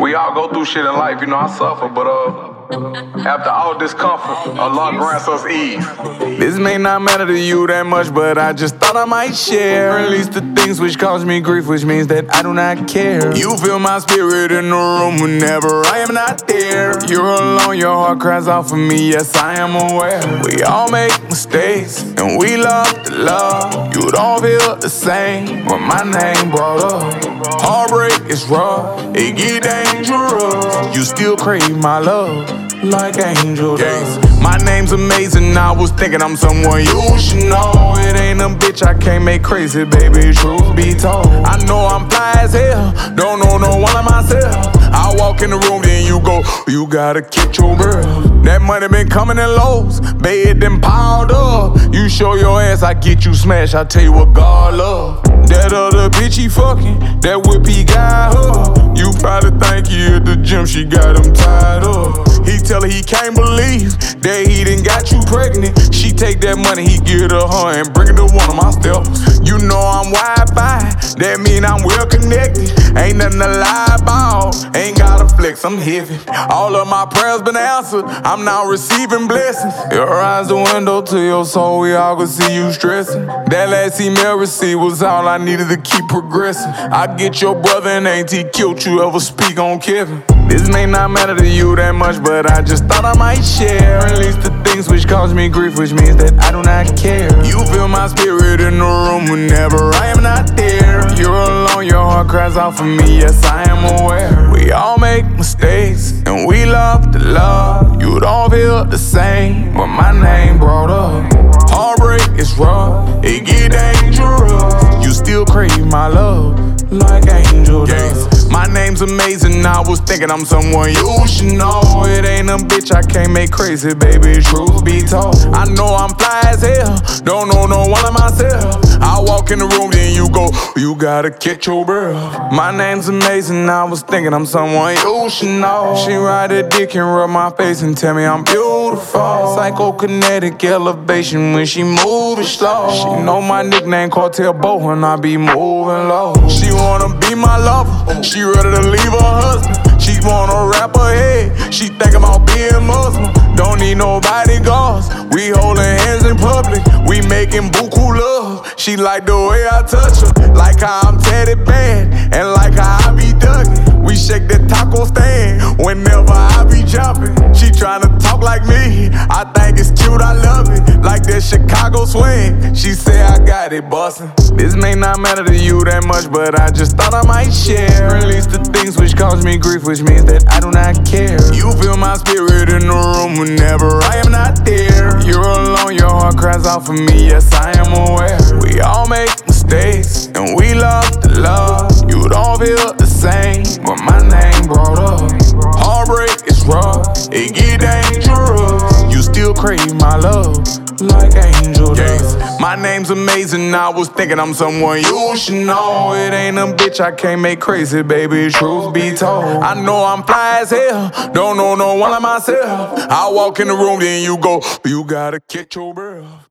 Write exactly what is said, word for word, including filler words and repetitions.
We all go through shit in life, you know, I suffer, but uh, after all discomfort, Allah grants us ease. This may not matter to you that much, but I just thought I might share at least the things which cause me grief, which means that I do not care. You feel my spirit in the room whenever I am not there. You're alone, your heart cries out for me, yes, I am aware. We all make mistakes, and we love to love. You don't feel the same when my name brought up. Heartbreak is rough, it get dangerous. You still crave my love like angel dust. My name's amazing, I was thinking I'm someone you should know. It ain't a bitch I can't make crazy, baby, truth be told. I know I'm fly as hell, don't know no one like myself. I walk in the room, then you go, you gotta catch your girl. That money been coming in lows, bed then piled up. You show your ass, I get you smashed, I tell you what God love. That other bitch he fucking, that whip he got her. You probably think he at the gym, she got him tied up. He tell her he can't believe that he done got you pregnant. She take that money, he give to her and bring it to one of my steps. You know I'm Wi-Fi, that mean I'm well connected. Ain't nothing to lie about, ain't gotta flex, I'm heavy. All of my prayers been answered, I'm now receiving blessings. Your eyes the window to your soul, we all can see you stressing. That last email receipt was all I needed to keep progressing. I get your brother and auntie killed you ever speak on Kevin. This may not matter to you that much, but I just thought I might share at least the things which cause me grief, which means that I do not care. You feel my spirit in the room whenever I am not there. You're alone, your heart cries out for me, yes, I am aware. We all make mistakes, and we love to love. You don't feel the same when my name brought up. Heartbreak is rough, it get dangerous. You still crave my love like angel dust. My name's amazing, I was thinking I'm someone you should know. It ain't a bitch I can't make crazy, baby, truth be told. I know I'm fly as hell, don't know no one like myself. I walk in the room, then you go, you gotta catch your girl. My name's amazing, I was thinking I'm someone you should know. She ride a dick and rub my face and tell me I'm beautiful. Psychokinetic elevation when she moving slow. She know my nickname, Cartel Bo, when I be moving low. She wanna be my lover, she ready to leave her husband. She wanna wrap her head, she think about being Muslim. Don't need no bodyguards, we holding hands in public. We making buku love, she like the way I touch her. Like how I'm tatted bad, and like how I be ducking. We shake that taco stand, whenever I be jumping. She tryna talk like me, I think it's cute, I love it. Like that Chicago swing, she say I got it bustin'. This may not matter to you that much, but I just thought I might share at least the things which cause me grief, which means that I do not care. You feel my spirit in the room whenever I am not there. You're alone, your heart cries out for me, yes, I am aware. We all make mistakes, and we love to love. You don't feel the same when my name brought up. Heartbreak is rough, it get dangerous. You still crave my love like angel dust. My name's amazing, I was thinking I'm someone you should know. It ain't a bitch I can't make crazy, baby, truth be told. I know I'm fly as hell, don't know no one like myself. I walk in the room, then you go, you gotta catch your girl.